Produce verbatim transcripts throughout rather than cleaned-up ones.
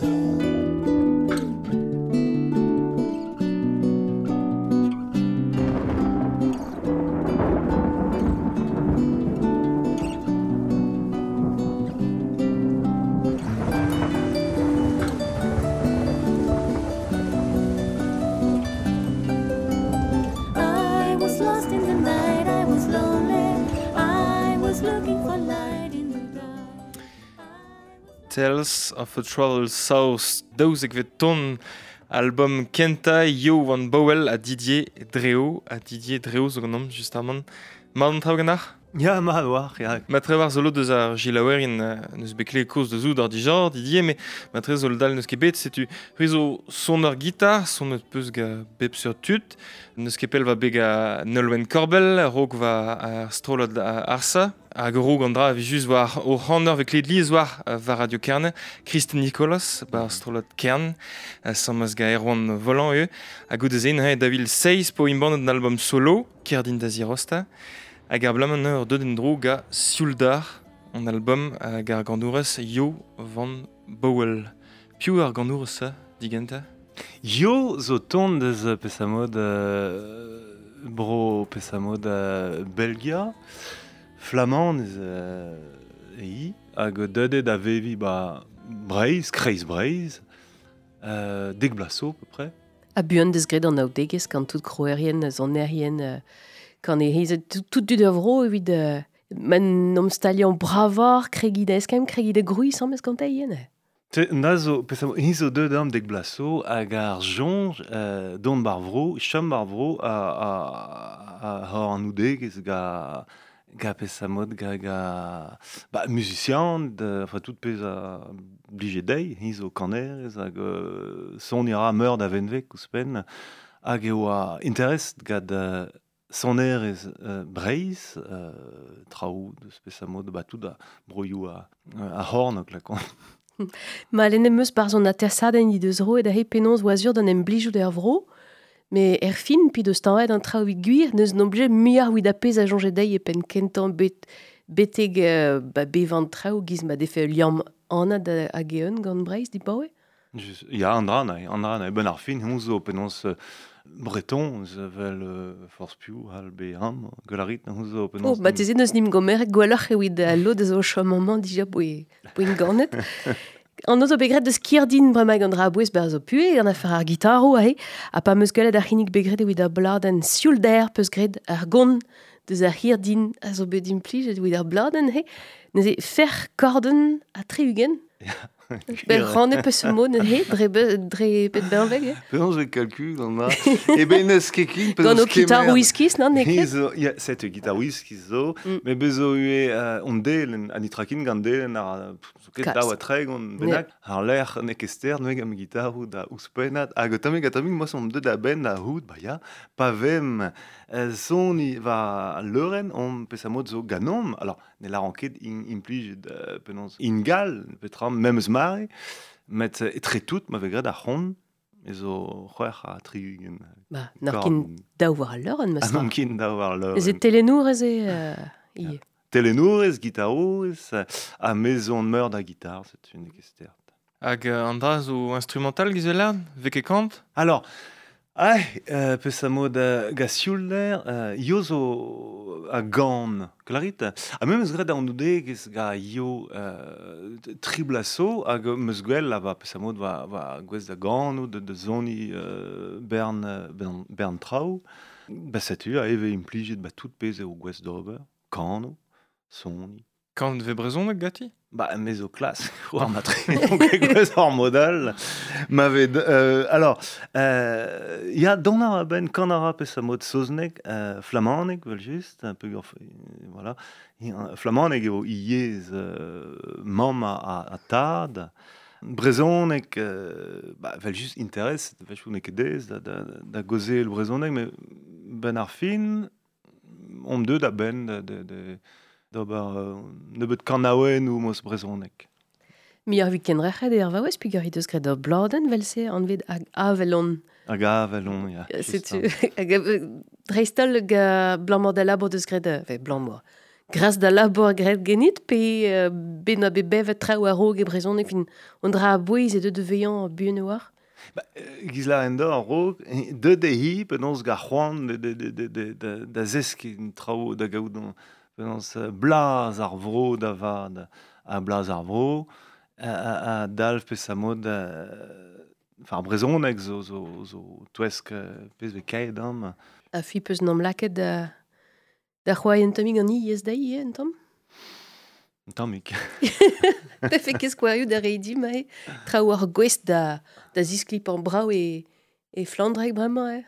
Tales of a Troubled South, daouzek vet ton album Kenta Yo Van Bowell a Didier Dreo, a Didier Dreo zo gant justement. Mat an traoù gannach? Ya, mat war, ya. Ma tre war zolo deus ar gilaouerin neus bekle koz de zoud ar dijor, Didier, mais ma tre zol dal neus ket bet, setu rizo son ur gitar, son eus peus ga bep sur tut, neus ket pel va beg a Nolwenn Corbel, rog va ar strolad arsa, hag ro gandra a vijus war o c'hanner vek led liz war va Radio Kern, Kristen Nicholas, ba ar strolad Kern, samaz ga erwan volant eo, hag o deus en he davil seiz po imbandet an album solo, Kerdin da Zirosta, hag ar blaman eur deuden dro ga Siuldar, an album hag ar gandourez Yo Van Bowell. Piou ar gandourez sa, digenta? Yo zo ton deus pesamod uh, bro pesamod uh, Belgia, flamand ez uh, ei, hag deudet a vevi ba Breiz, Kreiz Breiz, uh, deg blaso, peu près. A buan deus gret an aoudegez kan tout kroerien, zon erien, uh, kan e heiz tout, tout dud ur vro evit uh, men omstalion bravar, kregid eskem, kregid e gruiz am eus kanta ien. Te, nazo, pesamo, hizo deud am deg blaso hag ar jonj uh, don bar vro, chom bar vro a, a, a, a an oudegez ga... ga pesamod, ga, ga ba, musician, de, enfin, tout pez a blije dei, hizo kanerez, hag uh, son ira meur da venvek ouzpen, hag eo a interest gad uh, sonerez uh, Breiz, uh, traoù deus pesamod, ba tout da broioù a, a hornok la kon. Ma lenne meus bar zon a tersadenn i deus ro, ed a he penons oazur d'an em blijout er vro, me er fin pi deus tañet an traoù gwir neus n'oblije muiar ouid a pez a jonge dei e pen kentan bet, beteg uh, ba bevant traoù giz ma defe liam anad a geun gant Breiz, di baoe? Ya, an dra nae, an dra nae, ben ar fin, hon zo penons uh, breton, zevel uh, force piou, hal be ham, galarit, hon zo penons... Oh, ba teze neus nim gomerek gwaloc'h e ouid a lo deus o chom amant dija boe, boe ganet. An ozo begret deus kirdin bremag an dra a bouez ber zo pue, an a fer ar gitaro a he, a pa meus gallet ar c'hinnig begret evit ar bladen Siuldar peus gret ar gon deus ar hirdin a zo bet implij evit ar bladen he, neus e fer korden a tre ugen. Ben ranne peus mo ne he, dre, dre pet benveg, eh? Penons ve kalkul, gant ma. E ben neus kekin, gant o gitar whiskiz, nan, nekret? Ya, set e gitar whiskiz zo, me bezo ue on delen, an itrakin gant delen ar... Ket daou a treg on benak, ar lec'h nek ester, noeg am gitarou da ouzpenat, hag tamig a tamig, moas on deud a ben da hout, ba ya, pa vem, son i va leuren, on pesamod zo ganom, alors, ne la ranket in implij penons ingal, petram, mem eus mare, met etre tout, ma vegret a c'hon, ezo c'hwec'h a triugen. Ba, n'ar kin daou war a leuren, mas An kin daou war a leuren. Ez e telenour ez e... ie. Telenourez, gitarouz, a mezon meur da gitar, c'est une ekestert. Hag uh, an dra zo instrumental gizeler, vek e kant? Alors, ah, euh, pesamod uh, ga Siuldar, uh, yo zo a gant, klarit, a me meus gret an oudegez ga yo uh, triblaso, hag meus gwell a va pesamod va, va gwez da gant, de, de zoni uh, bern, bern, bern traoù, ba setu a eve implijet ba tout pez eo gwez d'ober, kano, soni. Kant ve brezonek gati? Ba, mezo klas, war ma tre gwez ar modal. Ma ved, euh, alors, euh, ya don ar ben kan ara pesamod soznek, euh, flamanek, vel just, un peu, voilà, flamanek eo iez euh, mam a, a, a tad, brezonek, euh, bah, vel just interest, vel chou nek edez, da, da, da goze el brezonek, mais ben ar fin, om deud a ben, de, de, de d'ober uh, nebet kanaouen ou mos brezonek. Mi ar weekend rec'het e ar vaouez pugur i deus gret ur bladen vel se an vet ag avelon. Ag avelon, ya. Setu, ag dreistol ga blanmor da labor deus gret, fe blanmor, Grâce da labor gret genit, pe uh, ben a be bevet trao a rog e brezon e fin on dra a bouez e de de veillant buen e war. Ba, euh, Gizla en da rog, de de hi, penons ga c'hoant de, de, de, de, de, de, da zesk in trao da gaout penons uh, blaz ar vro da vad a blaz ar vro, a, a, a dalv pe samod uh, far brezonek zo, zo, zo touesk uh, pez ve kaet am. A fi peus nom laket da da c'hoai en tomig an i yes da i, eh, en tom? Tammik. Pe fe kes kouarioù da reidi ma e trao ar gwest da, da zisklip an brao e, e Flandreg bremañ, eh?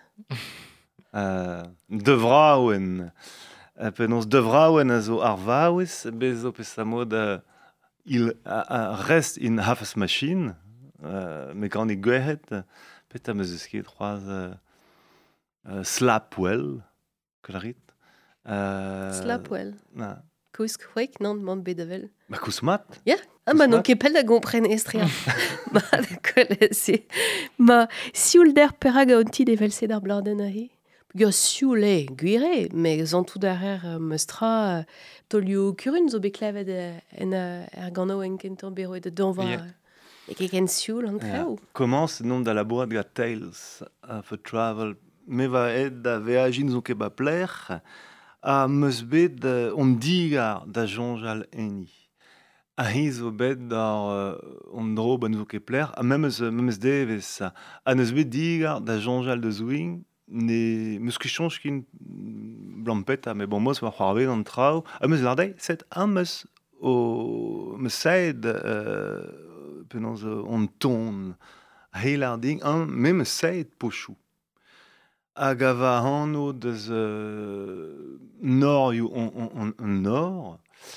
Uh, devra ouen uh, penons devra ouen a zo ar vaouez bezo pe samod uh, il a, a rest in hafas machine uh, me gant e gwehet uh, pet am eus ket c'hoaz uh, uh, slapwell klarit uh, Slapwell. na Kousk c'hwek, nan, man bedavel. ba kousmat Ah, ma non ket pel da gompren estria. Ma da kolese. Ma sioul der perag a onti de velse d'ar bladen a he. Ga sioul e, gwire, me zantou d'ar er meustra, tolio kurun zo beklevet en er gano en kentan bero e de donva. Yeah. E ket ken sioul an kreo. comment se nom da labourat ga Tales of a Travel me va ed da veajin zo ket ba pler a meus bet uh, on digar da jonjal eni. A hi zo bet da uh, on dro ban zo ket pler a memes, memes devez a neus bet digar da jonjal de zouing ne meus ket chanj kin blampet a me bon mos war c'hoarvet an trao a meus lardei set a meus o meus saed uh, penons uh, on ton heilarding an me meus saed pochou. Hag a va anno deus uh, nor you on, on, on, on nor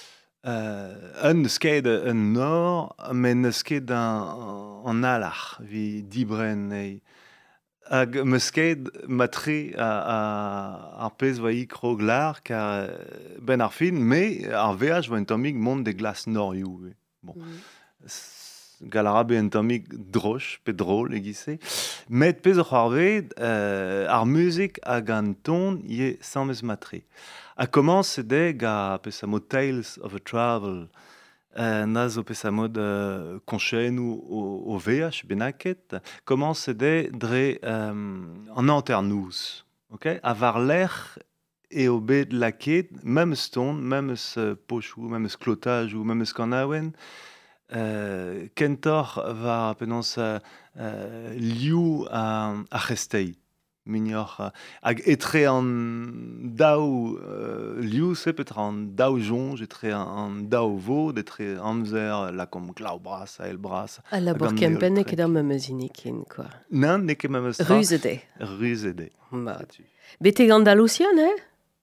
uh, un neus ket un nor men neus ket an, an alach vi dibren ei hag meus ket matre a, a, ar pez va ik roglar car ben ar fin me ar veaj va un tammig mont de glas nor you bon Mm. galara be un tammig droch pe drôle e gise met pez o c'hoarvet euh, ar muzik hag an ton ie sammes matre a commence de ga pe samod Tales of a Travel euh, na zo pe samod uh, konchenou o, o veaj benaket commence de dre um, an anternous ok a var l'er e o bet laket memes ton memes uh, pochou memes clotage ou memes kanaouen Uh, kentor va penons uh, uh, liou a, a c'hestei minior uh, hag etre an daou uh, liou se petra an daou jonj etre an, an daou vod etre amzer la kom glau bras a el bras A labor Hag an kempen neol e ket ar memezinik ken, quoi. nan ne ket memes Ruzede. ruzede Ma. Bete Andalusian, eh?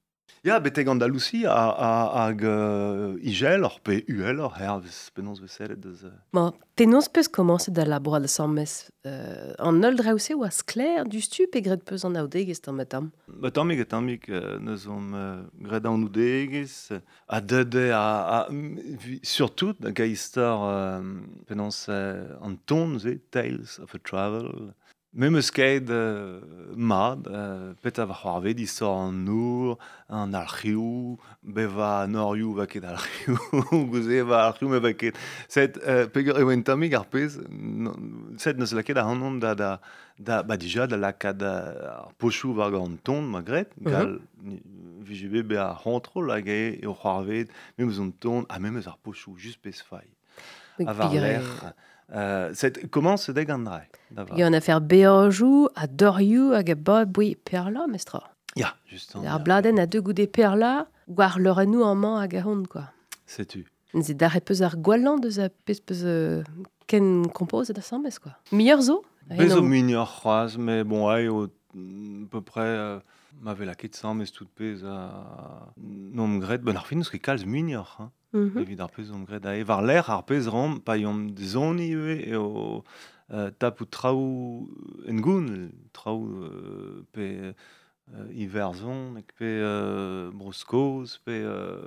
ya beteg Andalousie a, a, hag uh, igel or pe uel or hervez penons veselet deus uh, Ma, te noz peus komanse da labor da sammes euh, an ol draouse oa skler du stu pe gret peus an aodeg est an metam. Ba tammig e tammig uh, neus om uh, gret an oudegez uh, a dede a, a vi- surtout da ga istor uh, penons uh, an ton ze Tales of a Travel me meus ket uh, mad uh, pet a va c'hoarvet istor an nour an alc'hioù be va norioù va ket alc'hioù gouze va alc'hioù me va ket set uh, peger e oen tammig ar pez no, set neus laket a hanon da da da ba dija da lakad ar pochou var gant ton magret gal ni- vijebe be a c'hontro hag e e o c'hoarvet me meus an ton a me meus ar pochou just pez fai Pe a var pigre- l'er uh, set comment se deg an dra da va Pigre an afer beorjou, a dorioù hag a ba boui perla, mestra. ya just an Ar bladen a deux goude perla, war leurennou an man hag a hon, quoi. setu Nze dar e peus ar gwalan deus a peus peus euh, ken kompose da sammes, quoi. Mieur zo? Bezo minior c'hoaz, mais bon, ouais, au, à peu près, euh, m'avait la quête sans, mais tout pez à nom gret, ben ar fin, ce qui calze minior, hein. Mhm. Evit ar pez nom gret, a var l'air, ar pez ram, pa yom zoni ue, e o euh, tap ou traou en goun, traou euh, pe euh, iverzon, ek pe euh, broskoz, pe euh,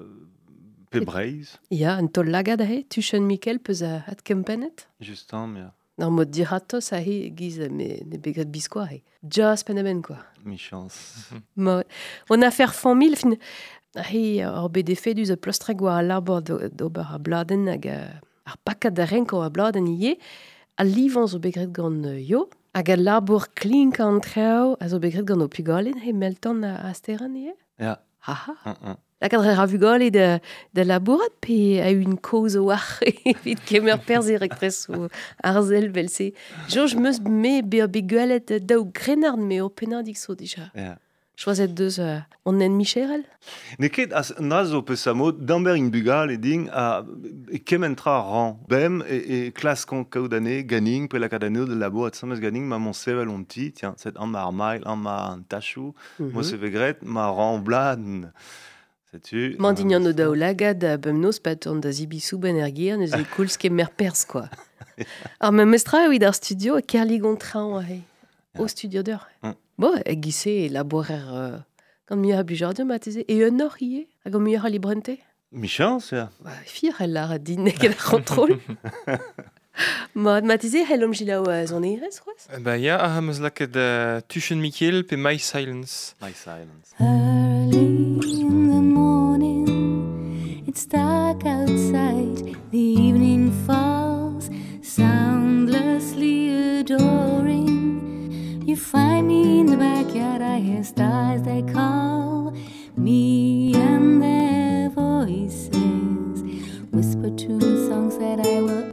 pe breiz, Ya, un tol lagad a he, tuchen Mikel peus a hat kempenet? justin, mais Nan mod diratos a he giz me ne begret biskoa he. Just pen aben, quoi. mi chance. Ma, on a faire famille, fin, Hi, ar B D F dus a plostreg war a labor d'ober a bladen hag a, ar pakat da renko a bladen ie, a livan zo begret gant uh, yo, hag a labor klink an treo a zo begret gant o pugalin, he melton a, a steran ie? Ja. Haha. Mm-mm. La kadre ra vugale de, de labourat, pe a un koz o war evit kemer perz erek pres o arzel vel se. George meus me be a begualet daou grenard me o penadik so dija. Ja. Choiset deus uh, on en Micherel? Ne ket as naz o peus amod d'amber in bugal e ding a e kementra ran bem e, e klas kon kaoudane ganing pe la kadane de labo at samez ganing ma mon sevel on ti tiens set an ma ar mail an ma an tachou Mhm. mo se vegret ma ran bladen sais-tu Mandignan o daou lagad a bem nos pat on da zibisou ben er gir neus e koulz kemer perz, quoi. Ar me mestra evit ar studio a kerlig on traoù a he. O studio d'eur. Mm. Bo, e gise e labourer uh, gant mieux a bujardio mateze. E un or ie, hag o mieux a librente. mi chans ja Ba, fir el lar a din nek el kontrol. Ma mateze hel om gilaou a zon eirez, c'hoaz? Ba ya, a hamez laket uh, Tuchen Michael pe My Silence. my silence Early in the morning, it's dark outside. The evening falls, soundlessly adoring. You find me in the backyard, I hear stars they call me, and their voices whisper to me songs that I will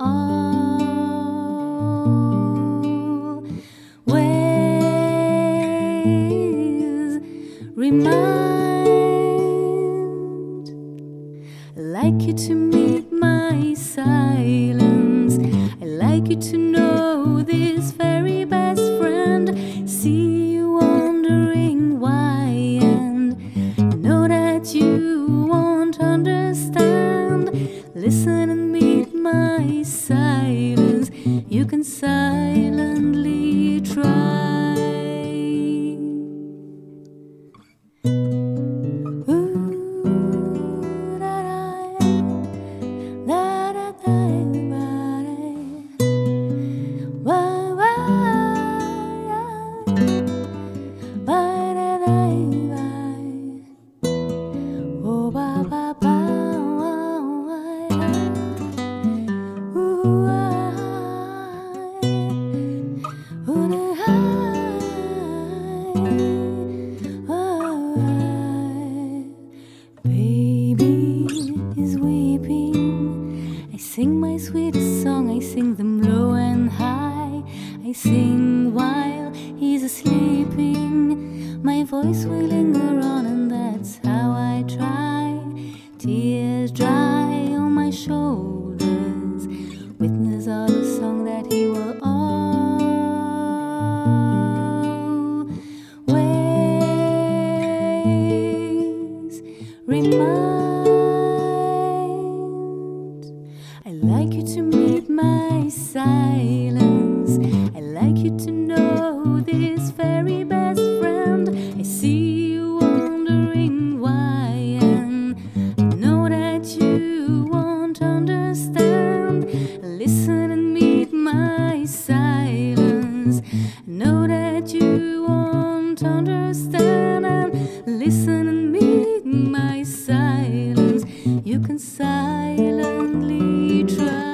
always remind. I like you to meet my silence. I like you to know this very best friend. See you wondering why, and know that you won't understand. Listen and meet my silence. You can silently try. Baby is weeping. I sing my sweetest song. I sing them low and high. I sing while he's sleeping. My voice will linger on, and that's how I try. Tears dry on my shoulders, witness of the song that he will always remind. I like you to meet my silence. I like you to know this very best friend. I see you wondering why, and I know that you won't understand. Listen and meet my silence. I know that you won't understand, and listen and meet my silence. You can silently try.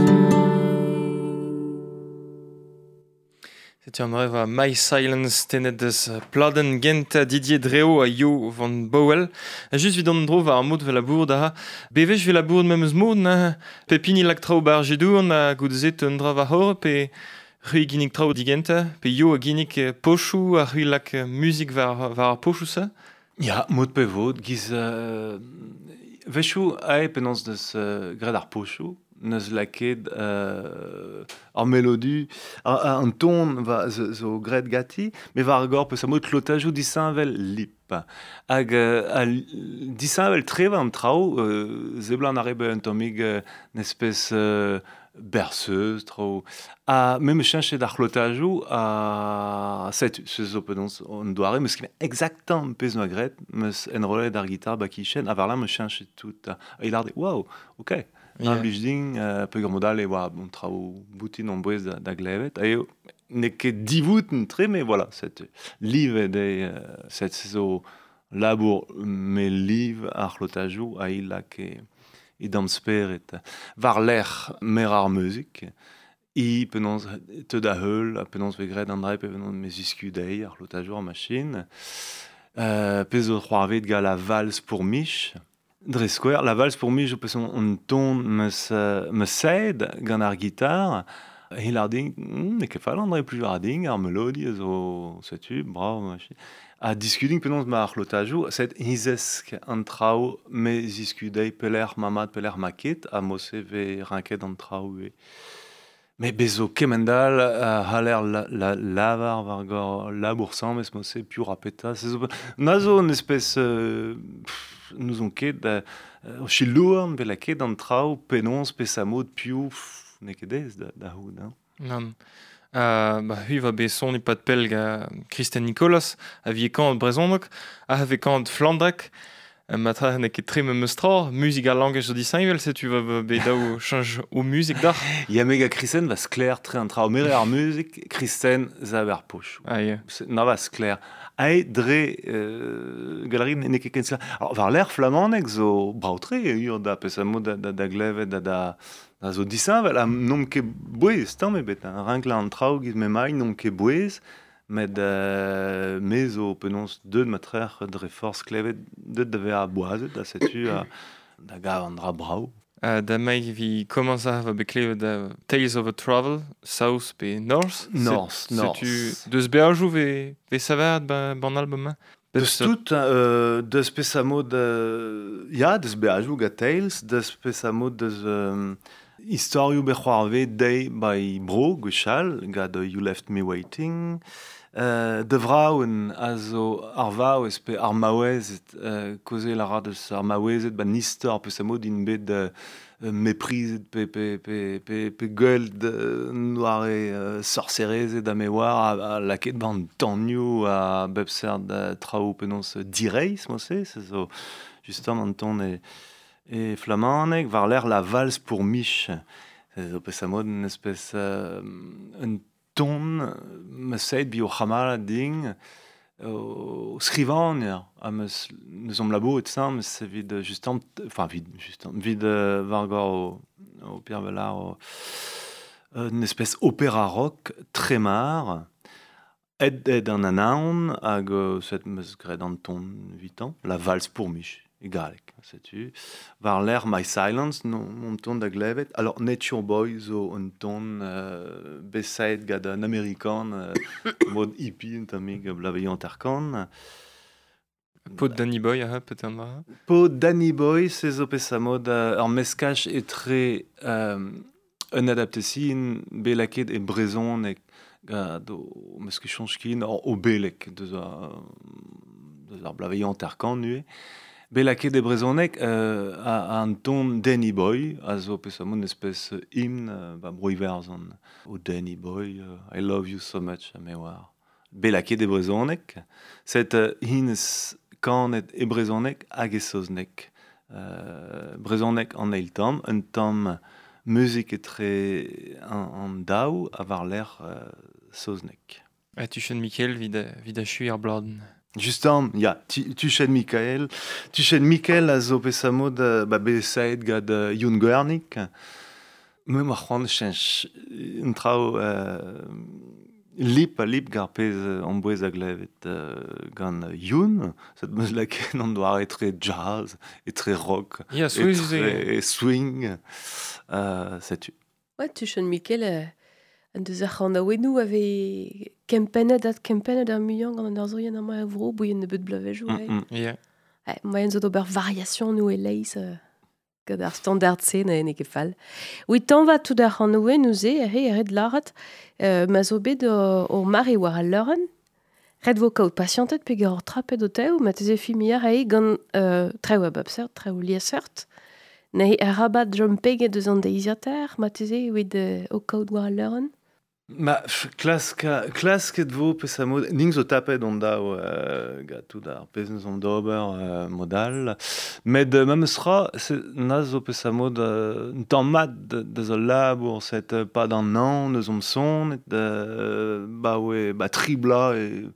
C'était an reva My Silence tenet eus uh, pladen gent Didier Dreo a Yo van Bowell. A just vid an dro va ar mod vel labour da ha. Bevej vel labour mem eus mod na pepini lak trao bar jedou an a goudezet un dra va hor pe rui ginnig trao digenta pe Yo a ginnig uh, pochou a rui lak uh, musik var, var ar pochou sa. ja mod pe vod giz uh, vechou ae penans deus uh, gred ar pochou neus laket uh, ar melodu ar, an ton va zo, zo gred gati me va ar gor peus amod klotajou disanvel lip hag uh, a disanvel treva an trao uh, zeblan arebe un tomig uh, nespez uh, berceuse trao a me me cheñchet ar klotajou a set se zo penons on doare meus ket exactam pez ma gret meus enrolet ar gitar bakichen a var la me cheñchet tout a il ar de wow ok Yeah. un blij ding uh, pe modal e oa bon trao boutin an bouez da, da glevet a eo ne ket divouten tre me voilà set live de uh, set zo labour me liv ar l'otajou a ilak e, e damsperet var l'air merar music i penons te da heul a penons vegred an drai pe penons mes iskudei ar l'otajou ar machine euh, pezo c'hoarvet ga la valse pour mich dre square la valse pour mich je peson on ton meus uh, me sed gant ar gitar il ar ding mm, ne ket fall an drai plus ar ding ar melodi zo setu bravo machine a discuting penons ma ar l'otajou set hizesk an trao me iskudei peler mamad peler maket a mosse ve rinket an trao e mais bezo kemendal uh, haler la, la lavar vargor laboursan mes mosse più rapeta na zo une espèce euh, pff, nous on ket da uh, chilourn ve la ket an trao penons pe samod più pff, ne kedez da, da houd hein. Non. Uh, bah, hui va be son e pat pelg a Christian Nicolas a vie kant brezhonok a have kant Flandrak uh, matra ne ket tre me meustra music ar langage zo diseinvel se tu va be daou change o music dar Ya mega Christian va skler tre an trao mere ar music Christian za ver poch ah yeah. na va skler ai dre euh, galerie ne ket ken sla alors var l'air flamandek zo brautre ur da pesamo da da, da glevet da da da zo diseinvel a nom ket bouez tamm ebet rank la an trao giz me mai nom ket bouez med uh, me zo penons deud matrer dre force klevet deud da ver a boazet da setu a da gav an dra brau. Uh, da mai vi commença va beklevet da Tales of a Travel South pe North North, North. tu deus beajou ve ve savert ba ban album Deus tout, euh, deus pesamo de... Ya, deus beajou ga Tales, deus pesamo deus... Euh, historiou be c'hoarve day by bro, gwechal, gad You Left Me Waiting. Uh, de vraouen a zo ar vao ez pe ar maouezet, uh, koze la ra deus ar maouezet, ba nistor pesamo din bet de uh, meprizet pe, pe, pe, pe, pe gueul de noare uh, sorcerezet da mewar a, a laket ban tanniou a bepser da trao penons direiz, mo se, se zo justement an ton e, e flamandek, var l'air la valse pour mich. Se zo pesamo d'un espèce uh, un ton me seit bi o c'hamala ding o skrivanier a meus neus om labo et sam se vid justam enfin vid justam vid uh, vargor o, o Pierre Bellard o, uh, une espèce opéra rock tremar ed ed an anaon hag uh, set meus gred an ton vitan la valse pour mich egalek, setu. Var l'air My Silence, non, mon ton da glevet. Alors, Nature Boy, zo un ton uh, besaet gad an Amerikan, uh, mod hippie, un tamig blaveillant arkan. Po Danny Boy, ah, peut-être là. Po Danny Boy, se zo pesa mod uh, ar meskach e tre um, un adaptesin, belaket e brezon e gad o meskechonchkin, o belek, deus ar, deus ar blaveillant arkan nue. Belaket de brezonek euh, a, a un ton Danny Boy, a zo pesamo une espèce hymne, euh, ba broiverzon o Danny Boy, uh, I love you so much, a mewar. Belaket de brezonek, set uh, hines kanet e brezonek hag e soznek. Uh, brezonek an eil tam, un tam musique e tre an, an daou a var l'air uh, soznek. Ah, tu chen Michael vid a, vid a chui ar bladen. Justam, ya, tu chen Michael, tu chen Michael a zo pesamo da ba besaet gad uh, Youn Guernik. Me ma c'hoant chench un trao uh, lip a lip gar pez uh, an bouez a glevet uh, gant uh, Youn, set meus laken an doar e tre jazz, e tre rock, Ya, e tre swing, uh, setu. Ouais, tu chen Michael, euh, an deus ar c'hant a wenou ave kempenet at kempenet ar muiang gant an ar zoien ar ma a vro bouien ne beut blavejou. Mm, mm. Yeah. Ouais, moyen zo d'ober variation nou e leiz euh, gant ar standard se na ene ket fall. Oui, tan va tout ar c'hant noue nou ze, ere ere d'laret, euh, ma zo bet o, o mare war al leuren, red vo kaout patientet pe gar trapet o teo, ma teze fi mi ar ae gant euh, treo a babsert, treo liesert, na e ar rabat jom peget deus an deiziater, ma teze oed euh, o kaout war al leuren. Ma klaska klasket vo pesamo ning zo tapet on da uh, gatou da pezen zon d'ober uh, modal med uh, même sera na zo pesamo da tan mat de, de zo labour set uh, pas dan nan de zom son de uh, ba we ba tribla e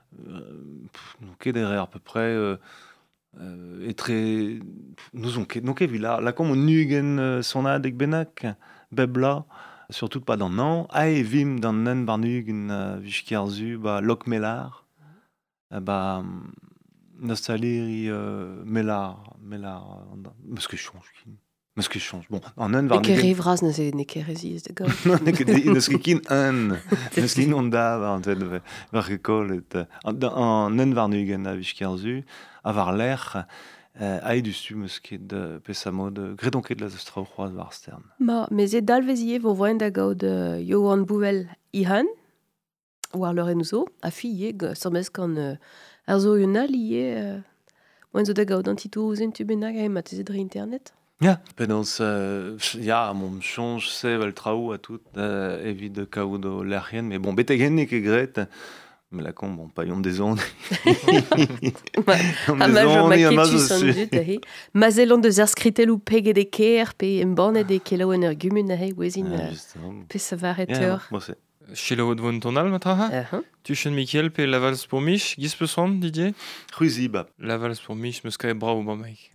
nous ket derrière à peu près euh, euh, et très nous on ket nous ket villa la comme on nugen son adek benak bebla surtout pas dans non ai vim dans nen barnugen vichkerzu ba lok melar bah nostalgie euh, melar melar parce que je change parce que je change bon en nen barnugen et rivras ne c'est ne keresis de go ne que ne skin un ne skin onda en fait vers école en nen barnugen a vichkerzu avoir l'air a du stu musket de pesamo de gredonket de la strauchroise war stern ma mais et dalvezier vo voin da go de Johan Bouvel ihan war le renouso a fille somes kan uh, arzo una lié moin zo da go dans titou zen tu benag e mat zedri internet ja pedons uh, ja mon change c'est vel traou a tout uh, evit de cao do l'erien mais bon betegen nik e gret mais la con bon pas yon des ondes a majo maketu sandut a he mazelon de zerskritel ou pege de ker pe em borne de kelo en argumen a he wezin pe savareteur Chilo de von tonal mataha uh-huh. Tuchen Michael pe la valse pour Mich gis pe son Didier Ruziba la valse pour Mich me skai bravo ba mec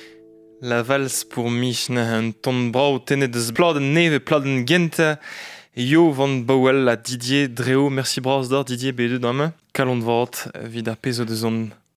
La valse pour Mich na un ton brau tenet deus bladen neve pladen gente Et yo van Bowell a Didier Dreo, merci bras d'or Didier B deux dans main. Calon de vort, vid ar pezo de zon